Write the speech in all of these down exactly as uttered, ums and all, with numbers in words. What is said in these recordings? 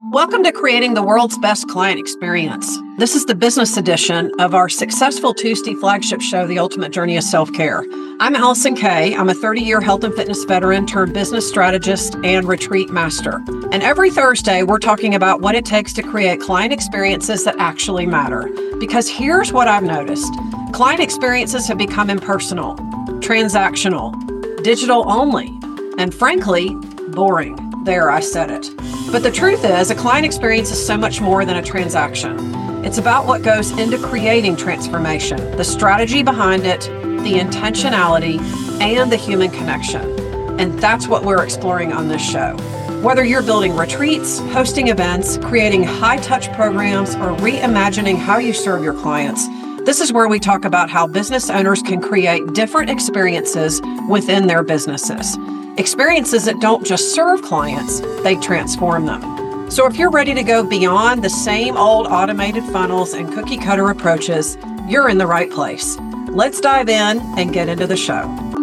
Welcome to Creating the World's Best Client Experience. This is the business edition of our successful Tuesday flagship show, The Ultimate Journey of Self-Care. I'm Allison Kay. I'm a thirty-year health and fitness veteran turned business strategist and retreat master. And every Thursday, we're talking about what it takes to create client experiences that actually matter. Because here's what I've noticed. Client experiences have become impersonal, transactional, digital only, and frankly, boring. There, I said it. But the truth is, a client experience is so much more than a transaction. It's about what goes into creating transformation, the strategy behind it, the intentionality, and the human connection. And that's what we're exploring on this show. Whether you're building retreats, hosting events, creating high-touch programs, or reimagining how you serve your clients, this is where we talk about how business owners can create different experiences within their businesses. Experiences that don't just serve clients, they transform them. So if you're ready to go beyond the same old automated funnels and cookie cutter approaches, you're in the right place. Let's dive in and get into the show.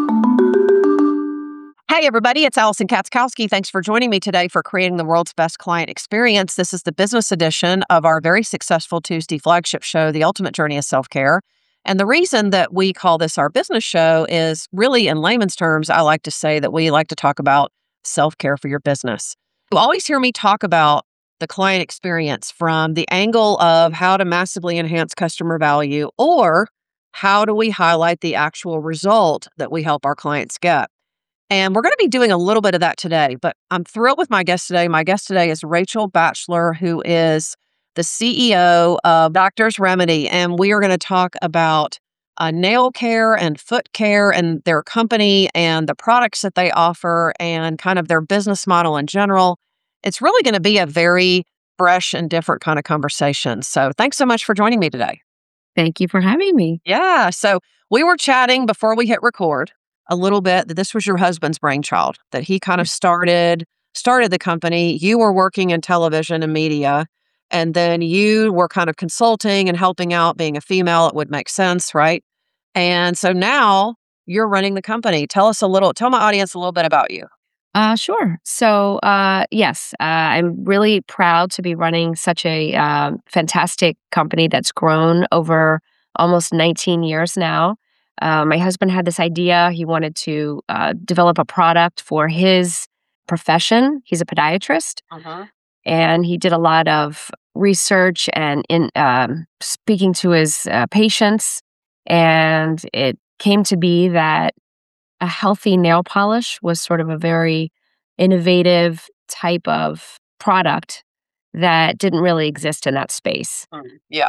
Hey everybody, it's Allison Katzkowski. Thanks for joining me today for Creating the World's Best Client Experience. This is the business edition of our very successful Tuesday flagship show, The Ultimate Journey of Self-Care. And the reason that we call this our business show is really, in layman's terms, I like to say that we like to talk about self-care for your business. You always hear me talk about the client experience from the angle of how to massively enhance customer value, or how do we highlight the actual result that we help our clients get. And we're going to be doing a little bit of that today, but I'm thrilled with my guest today. My guest today is Rachel Batchelor, who is the C E O of Doctor's Remedy, and we are going to talk about uh, nail care and foot care and their company and the products that they offer and kind of their business model in general. It's really going to be a very fresh and different kind of conversation. So thanks so much for joining me today. Thank you for having me. Yeah. So we were chatting before we hit record a little bit that this was your husband's brainchild, that he kind of started, started the company. You were working in television and media. And then you were kind of consulting and helping out. Being a female, it would make sense, right? And so now you're running the company. Tell us a little, tell my audience a little bit about you. Uh, sure. So, uh, yes, uh, I'm really proud to be running such a uh, fantastic company that's grown over almost nineteen years now. Uh, my husband had this idea. He wanted to uh, develop a product for his profession. He's a podiatrist. Uh-huh. And he did a lot of research and in um, speaking to his uh, patients. And it came to be that a healthy nail polish was sort of a very innovative type of product that didn't really exist in that space. Mm, yeah.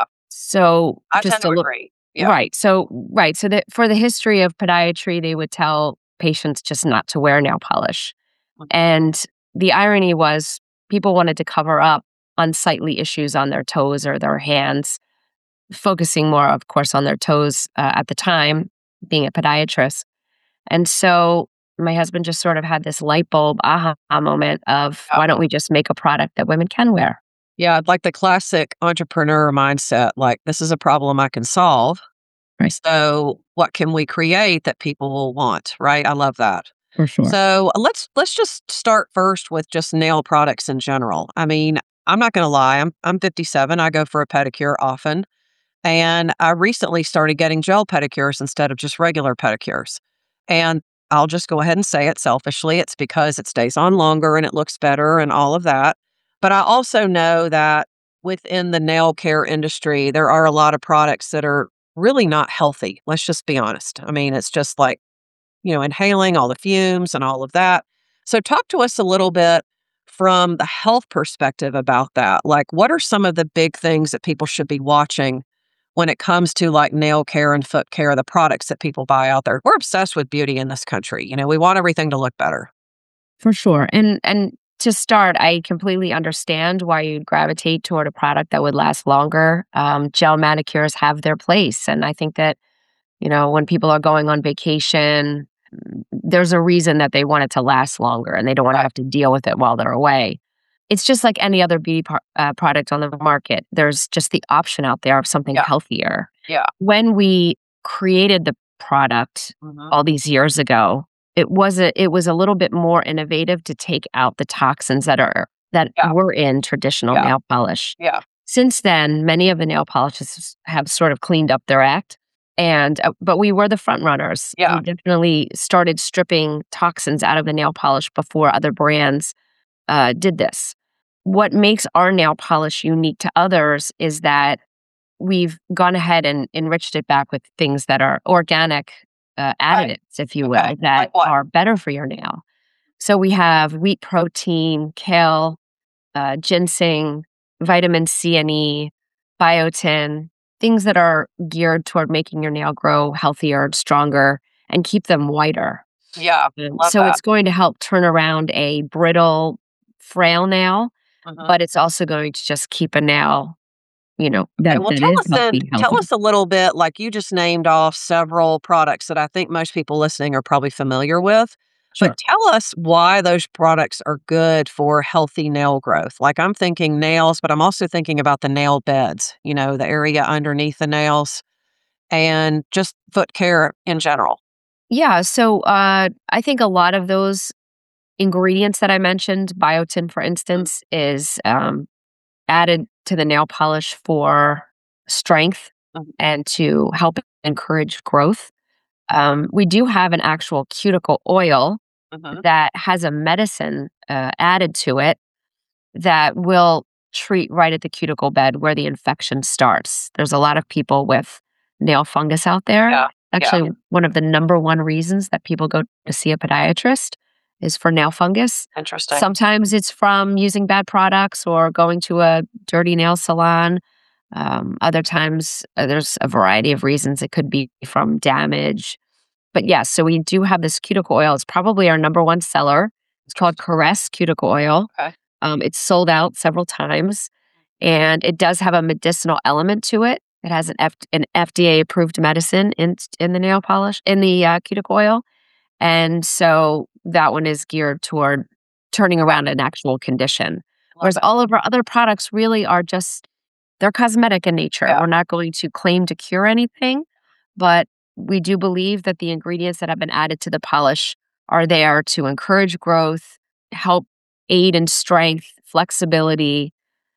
So I just tend to a little, agree. Yeah. right. So, right. So that for the history of podiatry, they would tell patients just not to wear nail polish. Mhm. And the irony was, people wanted to cover up unsightly issues on their toes or their hands, focusing more, of course, on their toes uh, at the time, being a podiatrist. And so my husband just sort of had this light bulb aha moment of, Yeah. why don't we just make a product that women can wear? Yeah, like the classic entrepreneur mindset, like this is a problem I can solve. Right. So what can we create that people will want, right? I love that. For sure. So uh, let's let's just start first with just nail products in general. I mean, I'm not going to lie. I'm I'm fifty-seven. I go for a pedicure often, and I recently started getting gel pedicures instead of just regular pedicures. And I'll just go ahead and say it selfishly. It's because it stays on longer and it looks better and all of that. But I also know that within the nail care industry, there are a lot of products that are really not healthy. Let's just be honest. I mean, it's just like, you know, inhaling all the fumes and all of that. So talk to us a little bit from the health perspective about that. Like, what are some of the big things that people should be watching when it comes to like nail care and foot care, the products that people buy out there? We're obsessed with beauty in this country. You know, we want everything to look better. For sure. And and to start, I completely understand why you'd gravitate toward a product that would last longer. Um, gel manicures have their place. And I think that, you know, when people are going on vacation, there's a reason that they want it to last longer and they don't want to have to deal with it while they're away. It's just like any other beauty par- uh, product on the market. There's just the option out there of something Yeah. healthier. Yeah. When we created the product Mhm. all these years ago, it was a it was a little bit more innovative to take out the toxins that are that Yeah. were in traditional Yeah. nail polish. Yeah. Since then, many of the nail polishes have sort of cleaned up their act. And uh, but we were the front runners. Yeah. We definitely started stripping toxins out of the nail polish before other brands uh, did this. What makes our nail polish unique to others is that we've gone ahead and enriched it back with things that are organic uh, Okay. additives, if you will, Okay. that Like what? are better for your nail. So we have wheat protein, kale, uh, ginseng, vitamin C and E, biotin, things that are geared toward making your nail grow healthier, stronger, and keep them whiter. Yeah. Um, Love so that. it's going to help turn around a brittle, frail nail, Mhm. but it's also going to just keep a nail, you know, Okay, that, well, that tell is us then, healthy, tell healthy. us a little bit, like you just named off several products that I think most people listening are probably familiar with. But Sure. tell us why those products are good for healthy nail growth. Like I'm thinking nails, but I'm also thinking about the nail beds, you know, the area underneath the nails and just foot care in general. Yeah. So uh, I think a lot of those ingredients that I mentioned, biotin, for Mm, instance, is um, added to the nail polish for strength mhm, and to help encourage growth. Um, we do have an actual cuticle oil mhm. that has a medicine uh, added to it that will treat right at the cuticle bed where the infection starts. There's a lot of people with nail fungus out there. Yeah, yeah, Actually, one of the number one reasons that people go to see a podiatrist is for nail fungus. interesting. Sometimes it's from using bad products or going to a dirty nail salon. Um, other times, uh, there's a variety of reasons. It could be from damage. But yes, so we do have this cuticle oil. It's probably our number one seller. It's called Caress Cuticle Oil. Okay. Um, it's sold out several times, and it does have a medicinal element to it. It has an, F- an F D A approved medicine in in the nail polish in the uh, cuticle oil, and so that one is geared toward turning Yeah, around an actual condition. love Whereas it. all of our other products really are just they're cosmetic in nature. Yeah, We're not going to claim to cure anything, but we do believe that the ingredients that have been added to the polish are there to encourage growth, help aid in strength, flexibility,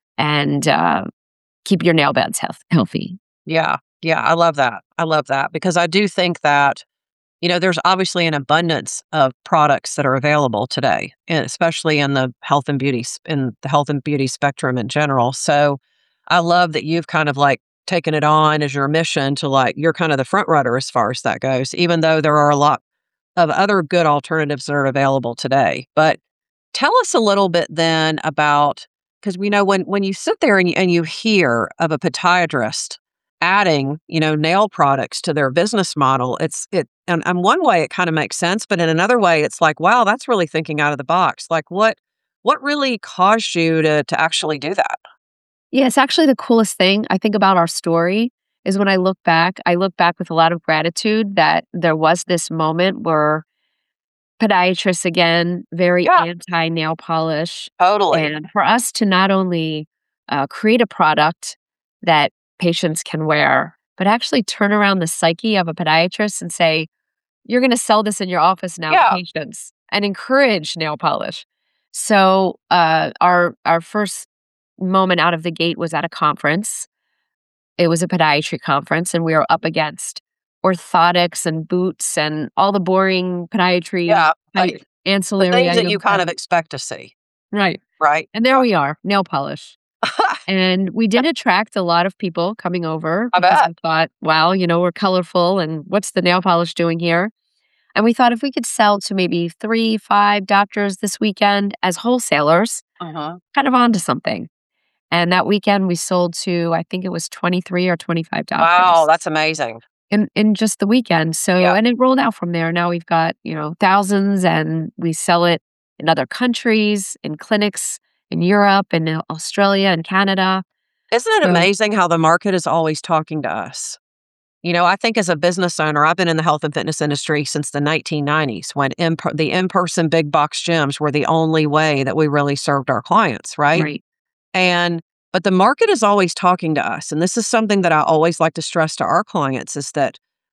and uh, keep your nail beds health- healthy. yeah, yeah. I love that. I love that because I do think that you know, there's obviously an abundance of products that are available today, and especially in the health and beauty s- in the health and beauty spectrum in general. So I love that you've kind of like taken it on as your mission to like you're kind of the front runner as far as that goes, even though there are a lot of other good alternatives that are available today. But tell us a little bit then about because we know when when you sit there and you, and you hear of a podiatrist adding, you know, nail products to their business model, it's it and, and one way it kind of makes sense, but in another way it's like, wow, that's really thinking out of the box. Like what what really caused you to to actually do that? Yeah, it's actually the coolest thing I think about our story is when I look back, I look back with a lot of gratitude that there was this moment where podiatrists, again, very Yeah, anti nail polish. totally. And for us to not only uh, create a product that patients can wear, but actually turn around the psyche of a podiatrist and say, you're going to sell this in your office now to Yeah. patients and encourage nail polish. So uh, our our first moment out of the gate was at a conference. It was a podiatry conference, and we were up against orthotics and boots and all the boring podiatry Yeah. type Like the ancillary things that you items kind that of expect to see, right. right? And there we are, nail polish. And we did attract a lot of people coming over I because bet. we thought, wow, you know, we're colorful and what's the nail polish doing here? And we thought if we could sell to maybe three, five doctors this weekend as wholesalers, Uh-huh. kind of onto something. And that weekend we sold to, I think it was twenty-three or twenty-five Wow, doctors that's amazing. in, in just the weekend. So, Yeah. and it rolled out from there. Now we've got, you know, thousands and we sell it in other countries, in clinics in Europe and in Australia and Canada. Isn't it So, amazing how the market is always talking to us? You know, I think as a business owner, I've been in the health and fitness industry since the nineteen nineties when in the in-person big box gyms were the only way that we really served our clients, right? right. And but the market is always talking to us, and this is something that I always like to stress to our clients is that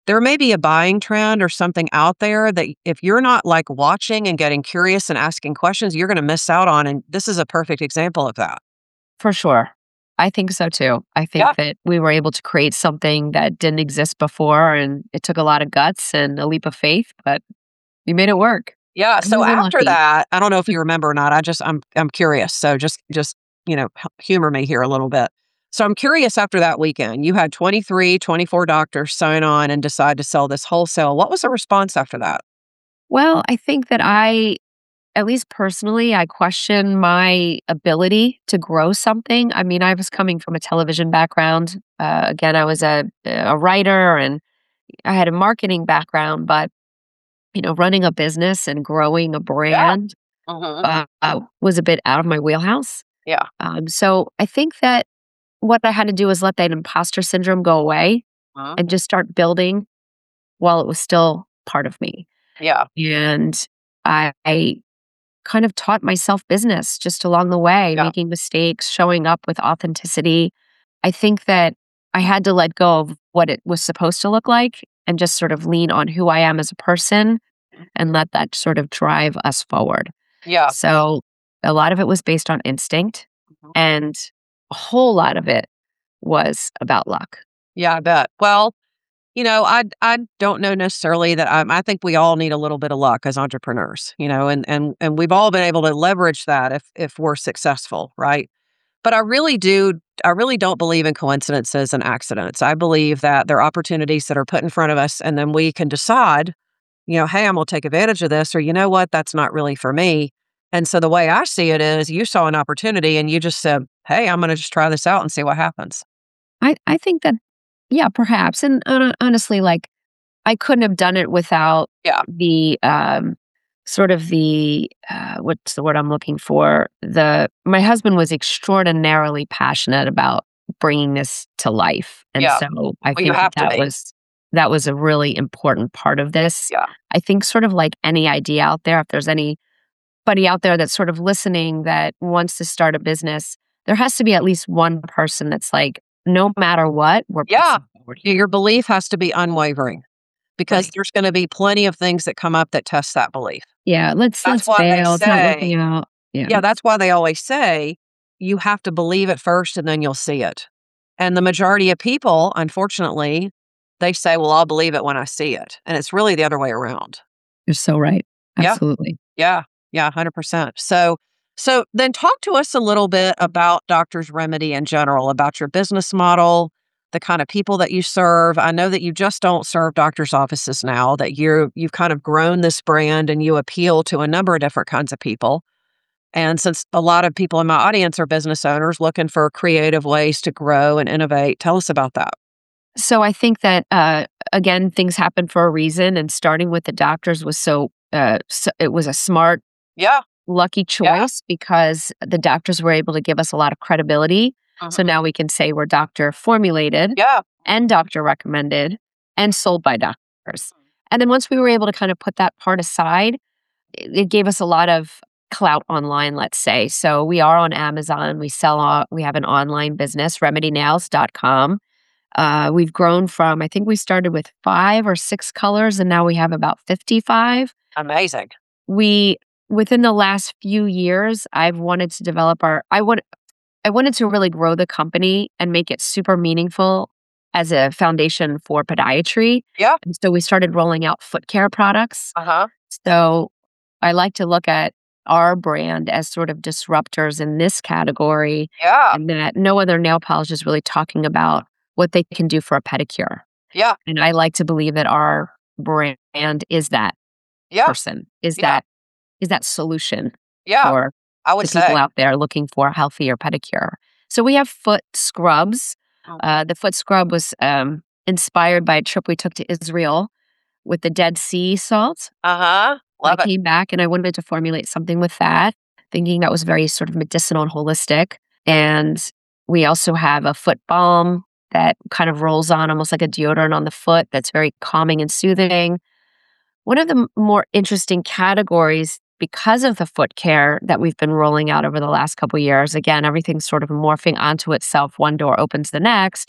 there may be a buying trend or something out there that if you're not like watching and getting curious and asking questions, you're going to miss out on. And this is a perfect example of that. For sure. I think so too. I think Yeah. that we were able to create something that didn't exist before, and it took a lot of guts and a leap of faith, but we made it work. Yeah. And So we were after lucky. that, I don't know if you remember or not. I just I'm I'm curious. So just just you know h- humor me here a little bit. So I'm curious. After that weekend, you had twenty-three, twenty-four doctors sign on and decide to sell this wholesale. What was the response after that? Well, I think that I, at least personally, I question my ability to grow something. I mean, I was coming from a television background. Uh, again, I was a a writer and I had a marketing background, but you know, running a business and growing a Yeah. brand Hmm. uh, uh, was a bit out of my wheelhouse. Yeah. Um, so I think that what I had to do was let that imposter syndrome go away Uh-huh. and just start building while it was still part of me. Yeah. And I, I kind of taught myself business just along the way, Yeah. making mistakes, showing up with authenticity. I think that I had to let go of what it was supposed to look like and just sort of lean on who I am as a person and let that sort of drive us forward. Yeah. So a lot of it was based on instinct, Mhm. and a whole lot of it was about luck. Yeah, I bet. Well, you know, I I don't know necessarily that I'm, I think we all need a little bit of luck as entrepreneurs, you know, and and and we've all been able to leverage that if if we're successful, right? But I really do I really don't believe in coincidences and accidents. I believe that there are opportunities that are put in front of us and then we can decide, you know, hey, I'm going to take advantage of this, or you know what, that's not really for me. And so the way I see it is you saw an opportunity and you just said, hey, I'm going to just try this out and see what happens. I, I think that, yeah, perhaps. And hon- honestly, like, I couldn't have done it without Yeah. the um, sort of the uh, what's the word I'm looking for? The my husband was extraordinarily passionate about bringing this to life, and Yeah. so I Well, you think that have to that be. was that was a really important part of this. Yeah. I think sort of like any idea out there, if there's anybody out there that's sort of listening that wants to start a business, there has to be at least one person that's like, no matter what, we're Yeah. pushing forward Y- here. Your belief has to be unwavering because Right. there's going to be plenty of things that come up that test that belief. Yeah, let's That's let's why they fail. It's not say, working out. Yeah. yeah, that's why they always say you have to believe it first and then you'll see it. And the majority of people, unfortunately, they say, well, I'll believe it when I see it. And it's really the other way around. You're so right. Yeah. Absolutely. Yeah. Yeah. one hundred percent. So, so then talk to us a little bit about Doctor's Remedy in general, about your business model, the kind of people that you serve. I know that you just don't serve doctors' offices now, that you're, you've kind of grown this brand and you appeal to a number of different kinds of people. And since a lot of people in my audience are business owners looking for creative ways to grow and innovate, tell us about that. So I think that uh, again, things happen for a reason, and starting with the doctors was so, uh, so it was a smart, Yeah. lucky Yeah. choice because the doctors were able to give us a lot of credibility. So Mhm. now we can say we're doctor formulated Yeah. and doctor recommended and sold by doctors. And then once we were able to kind of put that part aside, it it gave us a lot of clout online, let's say. So we are on Amazon. We sell, on, we have an online business, remedy nails dot com. Uh, we've grown from, I think we started with five or six colors, and now we have about fifty-five. Amazing. We, within the last few years, I've wanted to develop our, I want, I wanted to really grow the company and make it super meaningful as a foundation for podiatry. Yeah. And so we started rolling out foot care products. Uh huh. So I like to look at our brand as sort of disruptors in this category, Yeah. and that no other nail polish is really talking about what they can do for a pedicure. Yeah. And I like to believe that our brand is that Yeah. person, is Yeah. that is that solution Yeah. for I would the people say. out there looking for a healthier pedicure. So we have foot scrubs. Mm. Uh, the foot scrub was um, inspired by a trip we took to Israel with the Dead Sea salt. Uh huh. I Love it. came back and I wanted to formulate something with that, thinking that was very sort of medicinal and holistic. And we also have a foot balm that kind of rolls on almost like a deodorant on the foot that's very calming and soothing. One of the m- more interesting categories because of the foot care that we've been rolling out over the last couple years, again, everything's sort of morphing onto itself. One door opens the next,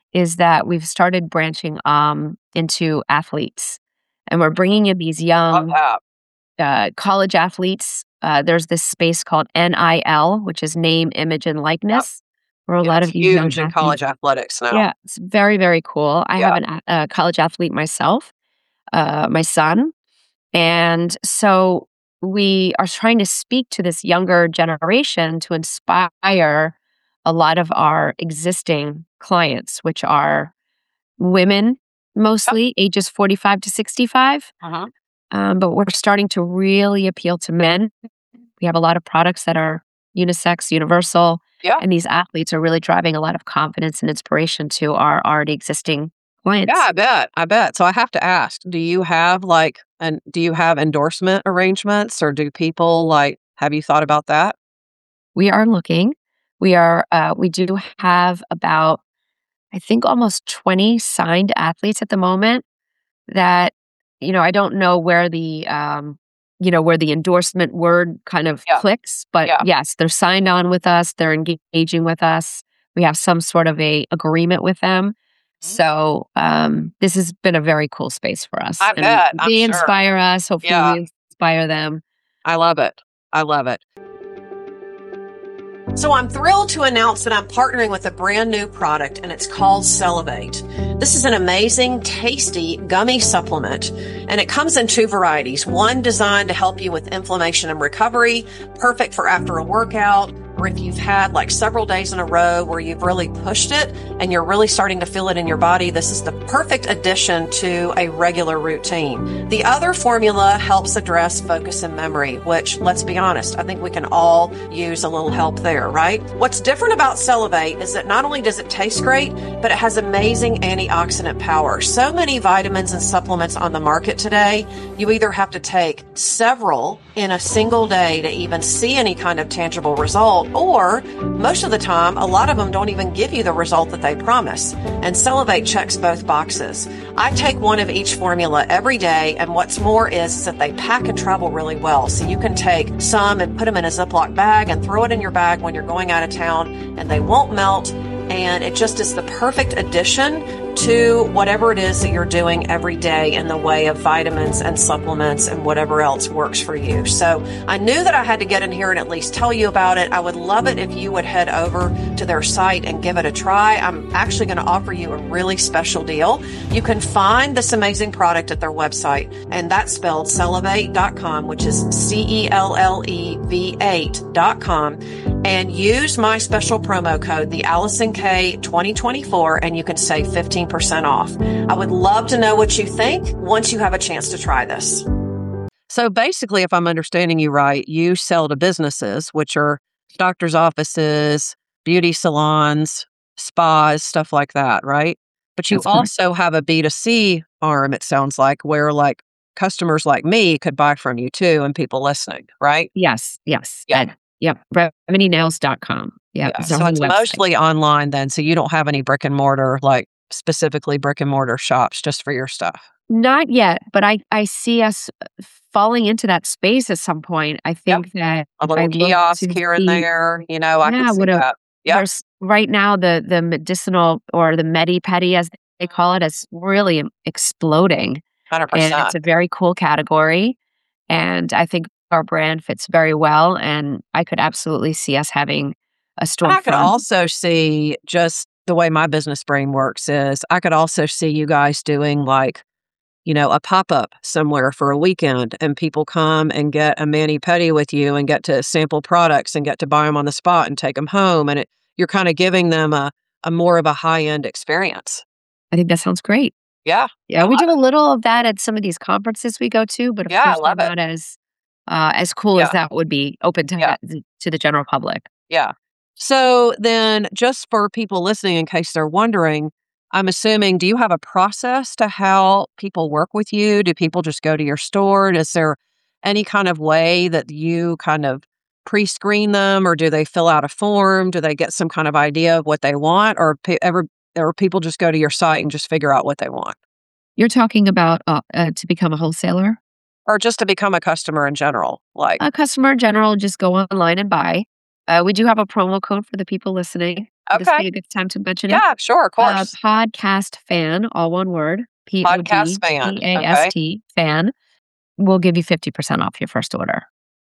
is that we've started branching um, into athletes, and we're bringing in these Love young that. uh, college athletes. Uh, there's this space called N I L, which is name, image, and Yep. likeness, where a Yeah, lot it's of these young huge in athletes. college athletics now. Yeah, it's very, very cool. I have Yeah. an a a college athlete myself, uh, my son, and so we are trying to speak to this younger generation to inspire a lot of our existing clients, which are women, Yep. mostly ages forty-five to sixty-five. Uh-huh. Um, but we're starting to really appeal to men. We have a lot of products that are unisex, universal, Yeah. and these athletes are really driving a lot of confidence and inspiration to our already existing Yeah, clients. I bet. I bet. So I have to ask, do you have like and do you have endorsement arrangements or do people like have you thought about that? We are looking. We are uh, we do have about, I think, almost twenty signed athletes at the moment that, you know, I don't know where the um, you know, where the endorsement word kind of Yeah. clicks, but Yeah. yes, they're signed on with us, they're engaging with us. We have some sort of a agreement with them. Mhm. So, um, this has been a very cool space for us, I and bet. I'm they sure. inspire us. Hopefully, Yeah. we inspire them. I love it. I love it. So I'm thrilled to announce that I'm partnering with a brand new product and it's called Cellivate. This is an amazing, tasty gummy supplement and it comes in two varieties. One designed to help you with inflammation and recovery, perfect for after a workout, or if you've had like several days in a row where you've really pushed it and you're really starting to feel it in your body. This is the perfect addition to a regular routine. The other formula helps address focus and memory, which, let's be honest, I think we can all use a little help there, right? What's different about Cellivate is that not only does it taste great, but it has amazing antioxidant power. So many vitamins and supplements on the market today, you either have to take several in a single day to even see any kind of tangible result, or most of the time, a lot of them don't even give you the result that they promise. And Cellivate checks both boxes. I take one of each formula every day, and what's more is, is that they pack and travel really well. So you can take some and put them in a Ziploc bag and throw it in your bag when you're going out of town, and they won't melt. And it just is the perfect addition to whatever it is that you're doing every day in the way of vitamins and supplements and whatever else works for you. So I knew that I had to get in here and at least tell you about it. I would love it if you would head over to their site and give it a try. I'm actually going to offer you a really special deal. You can find this amazing product at their website, and that's spelled cellivate dot com, which is C E L L E V eight dot com, and use my special promo code, the Allison K twenty twenty-four, and you can save fifteen percent off. I would love to know what you think once you have a chance to try this. So basically, if I'm understanding you right, you sell to businesses, which are doctor's offices, beauty salons, spas, stuff like that, right? But you That's correct. also have a B two C arm, it sounds like, where like customers like me could buy from you too, and people listening, right? Yes, yes. Yeah. At, yep, remedy nails dot com. Yep, Yeah. it's our So whole it's website. mostly online then. So you don't have any brick and mortar, like specifically brick and mortar shops just for your stuff. Not yet, but I I see us falling into that space at some point. I Yep. think that A little I'd love kiosk to here and see. there, you know, I could Yeah, see what a that. Yep. there's right now the the medicinal or the medi-pedi, as they call it, is really exploding, and it's one hundred percent. a very cool category, and I think our brand fits very well, and I could absolutely see us having a And I could storefront. also see just the way my business brain works is I could also see you guys doing like, you know, a pop-up somewhere for a weekend and people come and get a mani-pedi with you and get to sample products and get to buy them on the spot and take them home. And it, you're kind of giving them a, a more of a high-end experience. I think that sounds great. Yeah. Yeah, I we love do a it. little of that at some of these conferences we go to, but of Yeah, I course they're love it. not as uh, as cool as Yeah. that would be open Yeah. to to the general public. Yeah. So then, just for people listening, in case they're wondering, I'm assuming, do you have a process to how people work with you? Do people just go to your store? Is there any kind of way that you kind of pre screen them, or do they fill out a form? Do they get some kind of idea of what they want, or, pe- ever, or people just go to your site and just figure out what they want? You're talking about uh, uh, to become a wholesaler? Or just to become a customer in general? Like, A customer in general, just go online and buy. Uh, we do have a promo code for the people listening. Would this Okay. be a good time to mention it? Yeah, sure, of Uh, course. Podcast Fan, all one word, Podcast fan. Okay. P O D C A S T, fan, will give you fifty percent off your first order.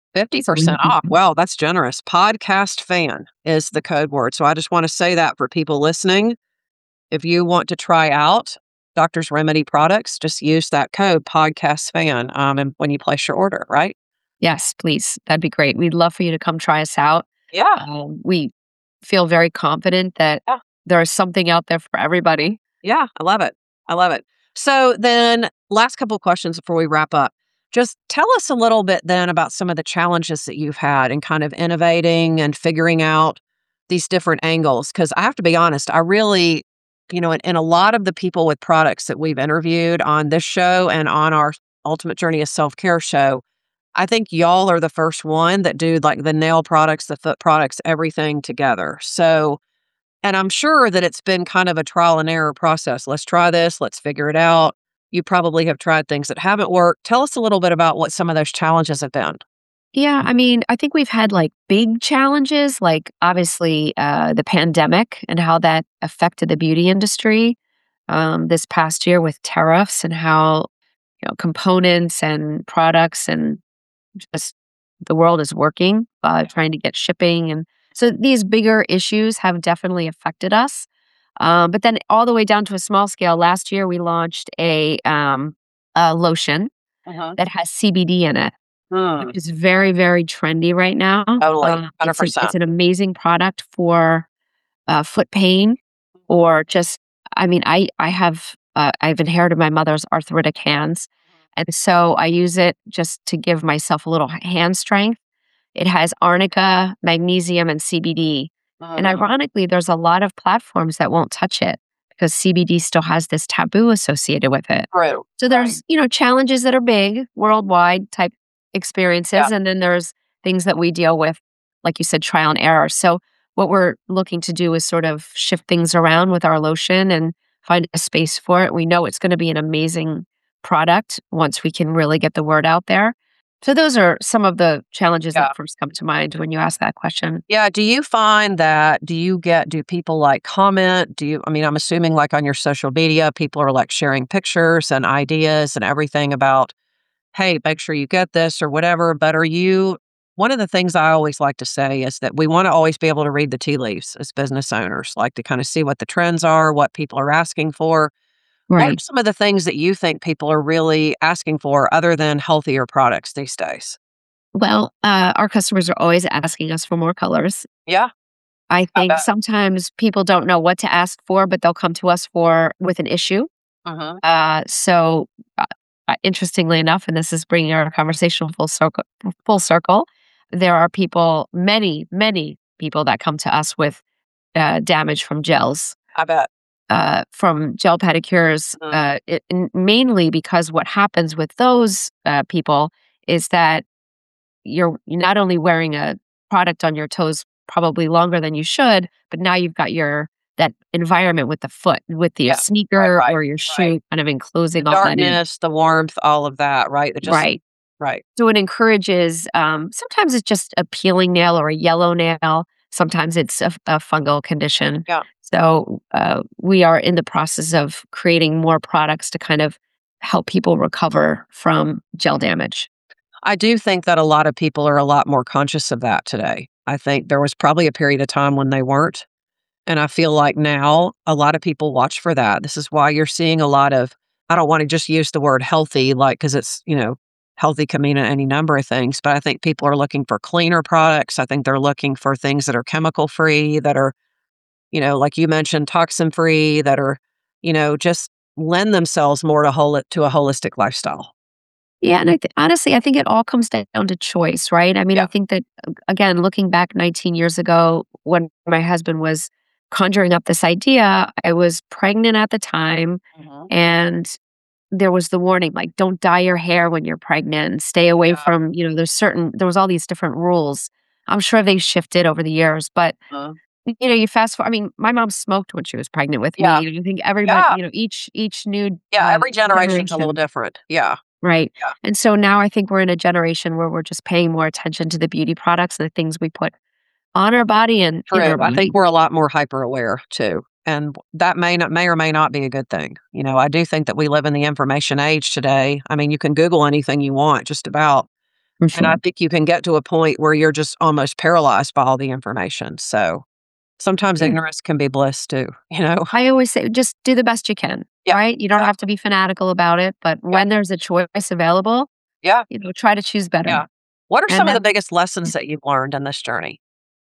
So we fifty percent off. Wow, that's generous. Podcast fan is the code word. So I just want to say that for people listening. If you want to try out Doctor's Remedy products, just use that code podcast fan um, and when you place your order, right? Yes, please. That'd be great. We'd love for you to come try us out. Yeah. Um, we feel very confident that Yeah. there is something out there for everybody. Yeah, I love it. I love it. So then last couple of questions before we wrap up. Just tell us a little bit then about some of the challenges that you've had in kind of innovating and figuring out these different angles. Because I have to be honest, I really, you know, and, and a lot of the people with products that we've interviewed on this show and on our Ultimate Journey of Self-Care show, I think y'all are the first one that do like the nail products, the foot products, everything together. So, and I'm sure that it's been kind of a trial and error process. Let's try this, let's figure it out. You probably have tried things that haven't worked. Tell us a little bit about what some of those challenges have been. Yeah, I mean, I think we've had like big challenges, like obviously uh, the pandemic and how that affected the beauty industry um, this past year with tariffs and how you know components and products and just the world is working, uh, trying to get shipping. And so these bigger issues have definitely affected us. Um, but then all the way down to a small scale, last year we launched a, um, a lotion Uh-huh. that has C B D in it, Hmm. which is very, very trendy right now. Totally. Uh, one hundred it's, a, percent. it's an amazing product for uh, foot pain or just, I mean, I, I have, uh, I've inherited my mother's arthritic hands. And so I use it just to give myself a little hand strength. It has arnica, magnesium, and C B D. And Uh-huh. ironically, there's a lot of platforms that won't touch it because C B D still has this taboo associated with it. True. So there's, you know, challenges that are big, worldwide type experiences. Yeah. And then there's things that we deal with, like you said, trial and error. So what we're looking to do is sort of shift things around with our lotion and find a space for it. We know it's going to be an amazing product once we can really get the word out there. So those are some of the challenges Yeah. that first come to mind when you ask that question. Yeah. Do you find that, do you get, do people like comment? Do you, I mean, I'm assuming like on your social media, people are like sharing pictures and ideas and everything about, hey, make sure you get this or whatever. But are you, one of the things I always like to say is that we want to always be able to read the tea leaves as business owners, like to kind of see what the trends are, what people are asking for. What are Right. some of the things that you think people are really asking for other than healthier products these days? Well, uh, our customers are always asking us for more colors. Yeah. I I think bet. sometimes people don't know what to ask for, but they'll come to us for with an issue. Uh-huh. Uh, so, uh, uh, interestingly enough, and this is bringing our conversation full circle, full circle, there are people, many, many people that come to us with uh, damage from gels, I bet. uh, from gel pedicures, Mhm. uh, it, and mainly because what happens with those uh, people is that you're you're not only wearing a product on your toes probably longer than you should, but now you've got your that environment with the foot, with the Yeah. Right, sneaker right, or your shoe right. kind of enclosing The all that in. darkness, the warmth, all of that, right? It just, Right. right. So it encourages, um, sometimes it's just a peeling nail or a yellow nail. Sometimes it's a, a fungal condition. Yeah. So uh, we are in the process of creating more products to kind of help people recover from gel damage. I do think that a lot of people are a lot more conscious of that today. I think there was probably a period of time when they weren't. And I feel like now a lot of people watch for that. This is why you're seeing a lot of, I don't want to just use the word healthy, like, because it's, you know, healthy can mean any number of things, but I think people are looking for cleaner products. I think they're looking for things that are chemical free, that are, you know, like you mentioned, toxin free, that are, you know, just lend themselves more to whole to a holistic lifestyle. Yeah, and I th- honestly, I think it all comes down to choice, right? I mean, I Yeah. think that uh, again, looking back nineteen years ago, when my husband was conjuring up this idea, I was pregnant at the time, Mhm. and there was the warning, like, don't dye your hair when you're pregnant, stay away Yeah. from, you know, there's certain, there was all these different rules. I'm sure they shifted over the years, but Uh, you know, you fast forward. I mean, my mom smoked when she was pregnant with yeah. me. I think everybody, Yeah. you know, each each new Yeah. uh, Every generation's a little generation. different. Yeah. Right. Yeah. And so now I think we're in a generation where we're just paying more attention to the beauty products and the things we put on our body and in True. our I body. think we're a lot more hyper aware too. And that may not may or may not be a good thing. You know, I do think that we live in the information age today. I mean, you can Google anything you want, just about. For And I sure. think you can get to a point where you're just almost paralyzed by all the information. So sometimes Yeah. ignorance can be bliss too, you know? I always say, just do the best you can, Yeah. right? You don't have to Exactly. be fanatical about it, but Yeah. when there's a choice available, Yeah. you know, try to choose Yeah. better. What are some And of the that, biggest lessons that you've learned in this journey?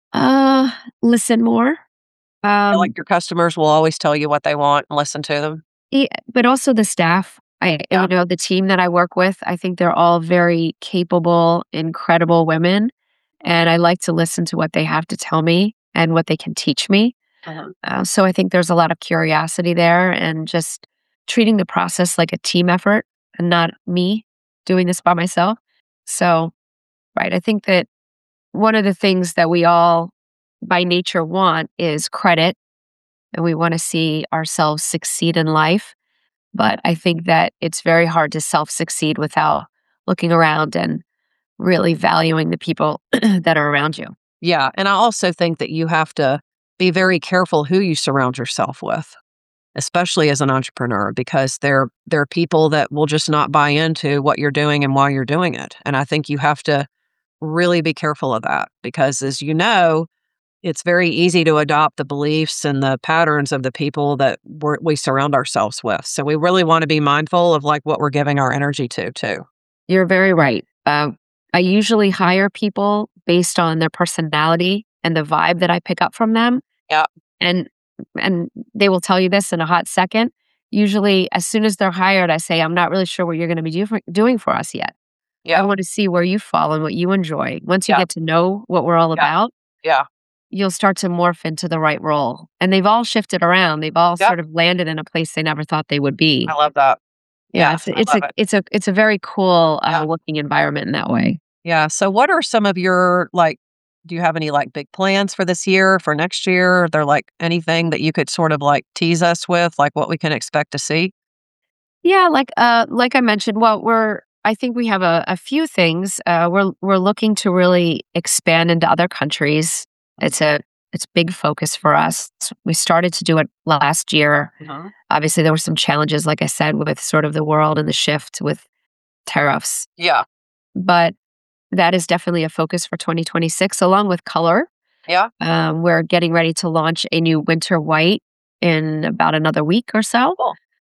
uh, listen more. Feel Um, like your customers will always tell you what they want and listen to them? e- but also the staff. I, Yeah. you know, the team that I work with, I think they're all very capable, incredible women. And I like to listen to what they have to tell me and what they can teach me. Uh-huh. Uh, so I think there's a lot of curiosity there and just treating the process like a team effort and not me doing this by myself. So, right, I think that one of the things that we all by nature want is credit, and we want to see ourselves succeed in life. But I think that it's very hard to self succeed without looking around and really valuing the people that are around you. Yeah, and I also think that you have to be very careful who you surround yourself with, especially as an entrepreneur, because there there are people that will just not buy into what you're doing and why you're doing it. And I think you have to really be careful of that because, as you know, it's very easy to adopt the beliefs and the patterns of the people that we're, we surround ourselves with. So we really want to be mindful of like what we're giving our energy to, too. You're very right. Uh, I usually hire people based on their personality and the vibe that I pick up from them. Yeah, And and they will tell you this in a hot second. Usually, as soon as they're hired, I say, I'm not really sure what you're going to be do for, doing for us yet. I yeah, want to see where you fall and what you enjoy. Once you yeah, get to know what we're all yeah, about, yeah, you'll start to morph into the right role. And they've all shifted around. They've all yeah. sort of landed in a place they never thought they would be. I love that. Yeah, Yeah, it's a, I it's love a it. it's a it's a very cool Yeah. uh, working environment in that way. Yeah. So what are some of your like do you have any like big plans for this year, for next year? Are there like anything that you could sort of like tease us with, like what we can expect to see? Yeah, like uh like I mentioned, well, we're I think we have a, a few things. Uh we're we're looking to really expand into other countries. It's a it's big focus for us. We started to do it last year. Uh-huh. Obviously there were some challenges, like I said, with sort of the world and the shift with tariffs. Yeah. But that is definitely a focus for twenty twenty-six, along with color. Yeah. Um, we're getting ready to launch a new winter white in about another week or so. Cool.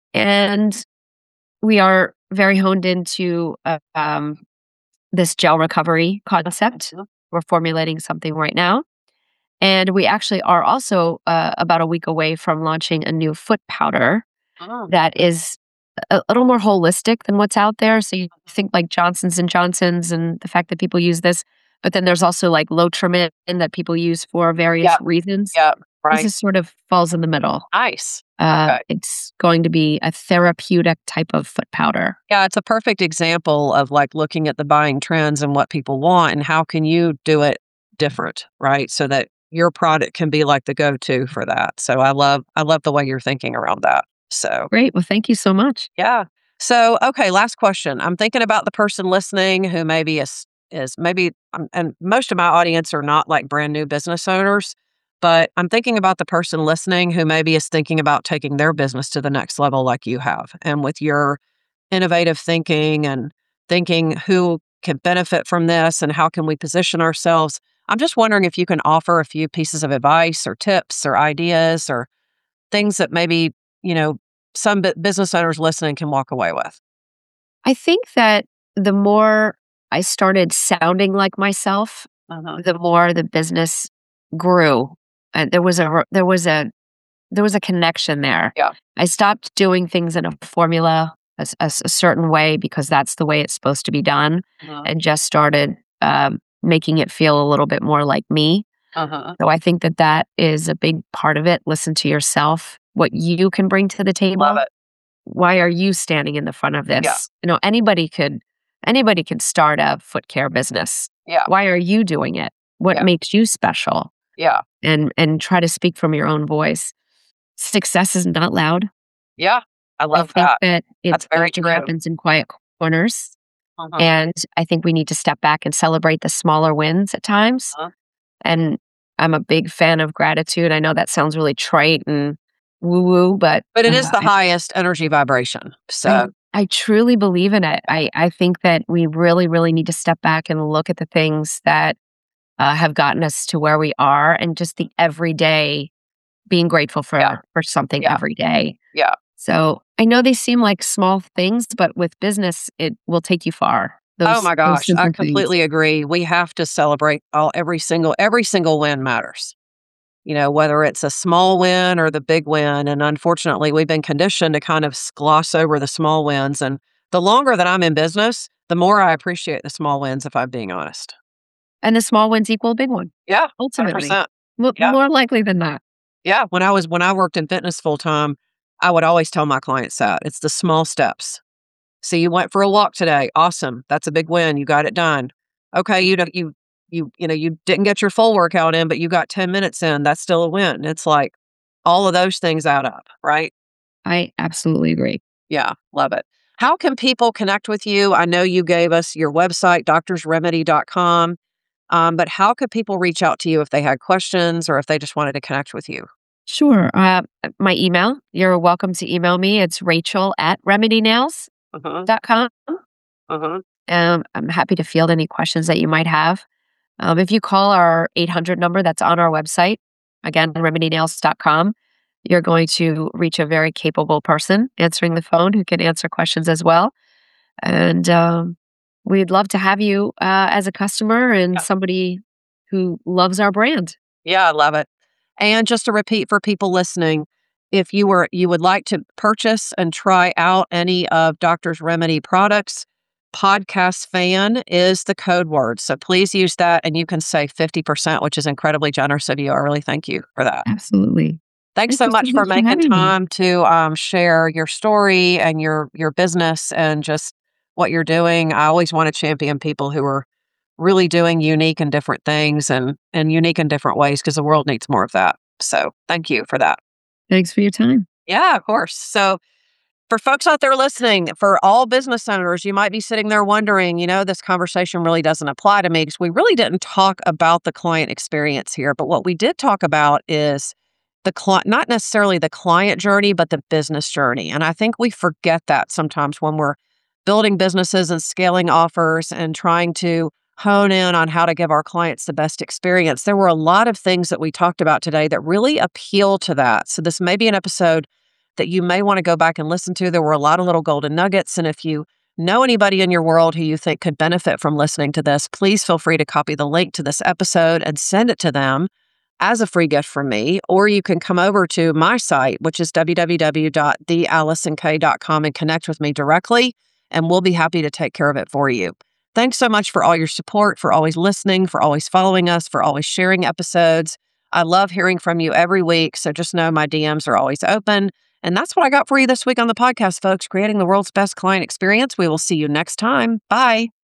And we are very honed into uh, um, this gel recovery concept. Mhm. We're formulating something right now. And we actually are also uh, about a week away from launching a new foot powder Oh. that is a little more holistic than what's out there. So you think like Johnson's and Johnson's and the fact that people use this, but then there's also like Lotrimin that people use for various Yeah. reasons. Yeah. This Right. is sort of falls in the middle. Nice. Uh, Okay. It's going to be a therapeutic type of foot powder. Yeah, it's a perfect example of like looking at the buying trends and what people want and how can you do it different, right? So that your product can be like the go-to for that. So I love I love the way you're thinking around that. So Great. Well, thank you so much. yeah. So, okay, last question. I'm thinking about the person listening who maybe is is maybe um, and most of my audience are not like brand new business owners, but I'm thinking about the person listening who maybe is thinking about taking their business to the next level like you have. And with your innovative thinking and thinking who can benefit from this and how can we position ourselves, I'm just wondering if you can offer a few pieces of advice or tips or ideas or things that maybe, you know, some bu- business owners listening can walk away with. I think that the more I started sounding like myself, Uh-huh. the more the business grew. Uh, there was a r- there was a there was a connection there. Yeah. I stopped doing things in a formula, a, s- a s- a certain way because that's the way it's supposed to be done, Uh-huh. and just started um, making it feel a little bit more like me. Uh-huh. So I think that that is a big part of it. Listen to yourself, what you can bring to the table. Love it. Why are you standing in the front of Yeah. this? You know, anybody could anybody can start a foot care business. Yeah. Why are you doing it? What Yeah. makes you special? Yeah. And and try to speak from your own voice. Success is not loud. Yeah. I I love think that. that it That's very often true. happens in quiet corners. Uh-huh. And I think we need to step back and celebrate the smaller wins at times Uh-huh. and I'm a big fan of gratitude. I know that sounds really trite and woo-woo, but But it is uh, the I highest energy vibration. I So, I truly believe in it. I I think that we really, really need to step back and look at the things that, uh, have gotten us to where we are and just the everyday being grateful yeah, for for something yeah, every day. yeah. So, I know they seem like small things, but with business, it will take you far. Oh Those my those gosh, I simple things. completely agree. We have to celebrate all every single every single win matters. You know, whether it's a small win or the big win. And unfortunately, we've been conditioned to kind of s- gloss over the small wins. And the longer that I'm in business, the more I appreciate the small wins, if I'm being honest. And the small wins equal a big one, Yeah, ultimately. one hundred percent. Mo Yeah. more likely than not. Yeah. When I was, when I worked in fitness full time, I would always tell my clients that it's the small steps. So you went for a walk today. Awesome. That's a big win. You got it done. Okay. You, don't- you, you, you know, you didn't get your full workout in, but you got ten minutes in. That's still a win. It's like all of those things add up, right? I absolutely agree. Yeah, love it. How can people connect with you? I know you gave us your website, doctors remedy dot com, um, but how could people reach out to you if they had questions or if they just wanted to connect with you? Sure, uh, my email, you're welcome to email me. It's Rachel at remedy nails Uh-huh, dot com. uh-huh. Um, I'm happy to field any questions that you might have. Um, if you call our eight hundred number that's on our website, again, remedy nails dot com, you're going to reach a very capable person answering the phone who can answer questions as well. And um, we'd love to have you uh, as a customer and Yeah. somebody who loves our brand. Yeah, I love it. And just to repeat for people listening, if you were you would like to purchase and try out any of Doctor's Remedy products, podcast fan is the code word. So please use that and you can save fifty percent, which is incredibly generous of you. I really thank you for that. Absolutely. Thanks Thank so you so much for much for making having me. time to um, share your story and your your business and just what you're doing. I always want to champion people who are really doing unique and different things and and unique in different ways because the world needs more of that. So thank you for that. Thanks for your time. Yeah, of course. So for folks out there listening, for all business owners, you might be sitting there wondering, you know, this conversation really doesn't apply to me because we really didn't talk about the client experience here. But what we did talk about is the client, not necessarily the client journey, but the business journey. And I think we forget that sometimes when we're building businesses and scaling offers and trying to hone in on how to give our clients the best experience. There were a lot of things that we talked about today that really appeal to that. So this may be an episode that you may want to go back and listen to. There were a lot of little golden nuggets. And if you know anybody in your world who you think could benefit from listening to this, please feel free to copy the link to this episode and send it to them as a free gift from me. Or you can come over to my site, which is w w w dot the allison k dot com and connect with me directly, and we'll be happy to take care of it for you. Thanks so much for all your support, for always listening, for always following us, for always sharing episodes. I love hearing from you every week. So just know my D Ms are always open. And that's what I got for you this week on the podcast, folks, creating the world's best client experience. We will see you next time. Bye.